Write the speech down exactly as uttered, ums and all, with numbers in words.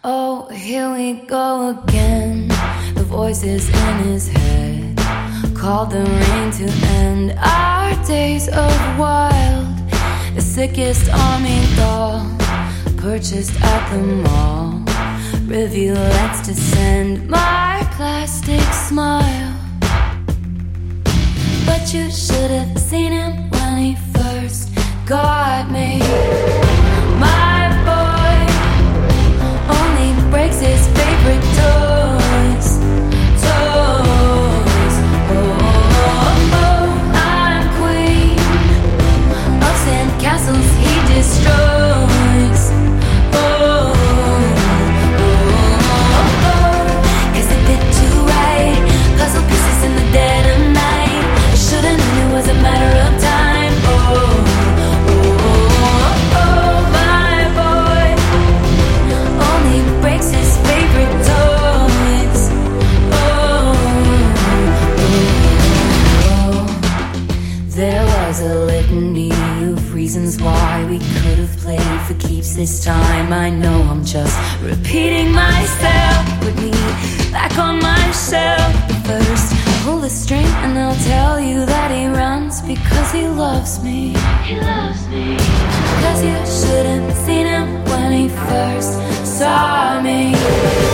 Oh, here we go again. The voices in his head called the rain to end our days of wild. The sickest army doll purchased at the mall. Review, let's descend my plastic smile. But you should have seen him when he first got me. My boy only breaks his favorite toys. Toys. Oh, oh, I'm queen of sandcastles he destroys. Oh, oh, oh, cause it fit too right. Puzzle pieces in the dead of night. I should've known it was a matter of time. Oh, a litany of reasons why we could have played for keeps this time. I know I'm just repeating myself. Put me back on my shelf. But first, pull the string and I'll tell you that he runs because he loves me. He loves me. Cause you should have seen him when he first saw me.